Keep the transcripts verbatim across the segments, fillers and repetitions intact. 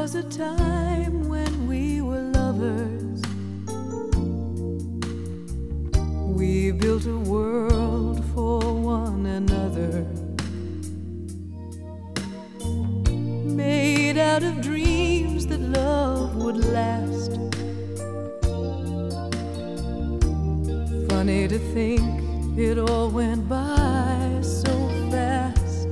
was a time when we were lovers. We built a world for one another, made out of dreams that love would last. Funny to think it all went by so fast.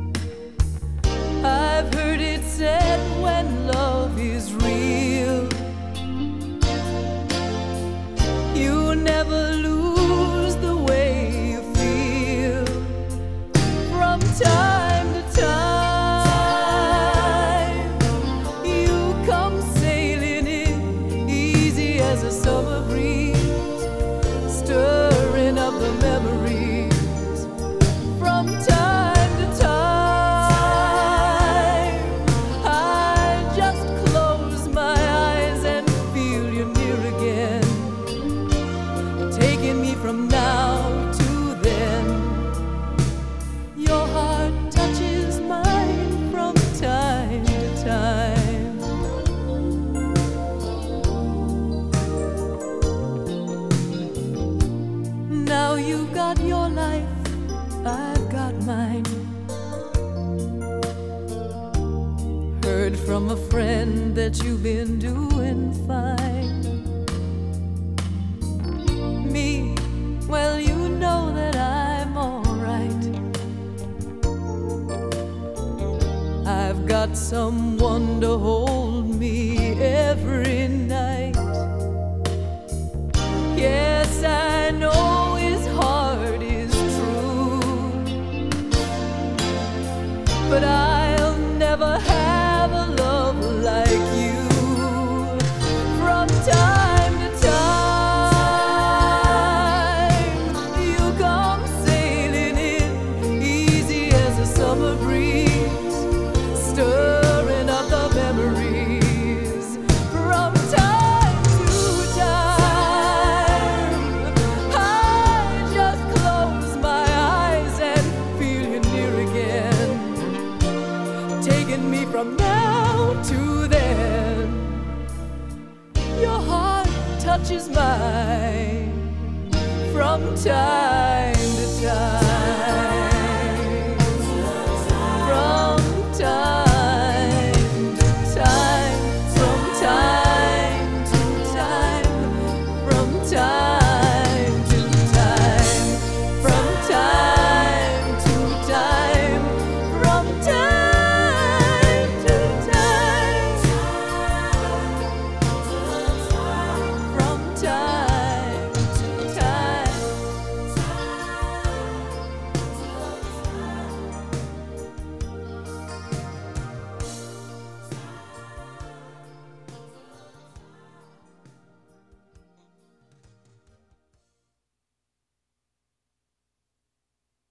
I've heard it said when love is real, you never lose the way you feel. From time to time, you come sailing in, easy as a summer breeze, stirring up the memories. From time to time, I just close my eyes and feel you near again, taking me from now to then. Your heart touches mine from time to time. Now you've got your life, I've got mine. Heard from a friend that you've been doing fine. Me, well, you know that I'm alright. I've got someone to hold me every night. Yes, I know his heart is true, but I'll never have a love like you. From time to time, you come sailing in, easy as a summer breeze, stirring up the memories. From time to time, I just close my eyes and feel you near again, taking me from now to then. Your heart touches mine from time to time.